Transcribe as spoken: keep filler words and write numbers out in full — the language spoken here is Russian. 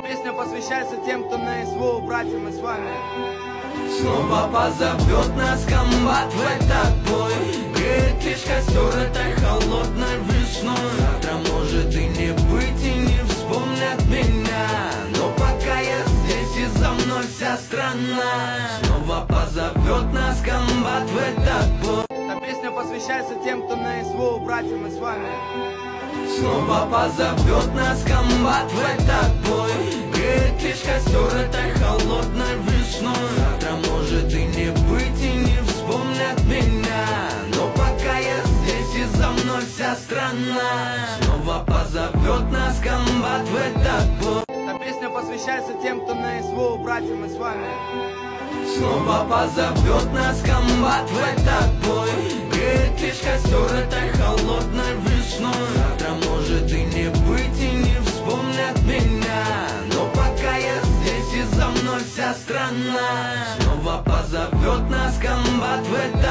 Песня посвящается тем, кто на СВО, братья, мы с вами. Снова позовет нас комбат в этот бой. Греет лишь костер этой холодной весной. Завтра может и не быть, и не вспомнят меня. Но пока я здесь, и за мной вся страна. Снова позовет нас комбат в этот бой. Эта песня посвящается тем, кто на СВО, братья, мы с вами. Снова позовет нас комбат в этот бой. Греет лишь костер этой холодной весной. Завтра может и не быть, и не вспомнят меня. Но пока я здесь, и за мной вся страна. Снова позовет нас комбат в этот бой. Эта песня посвящается тем, кто на СВО, братья, мы с вами. Снова позовет нас комбат в этот бой. Греет лишь костер этой холодной весной. Завтра может и не быть, и не вспомнят меня. Но пока я здесь, и за мной вся страна. Снова позовет нас комбат в этот бой.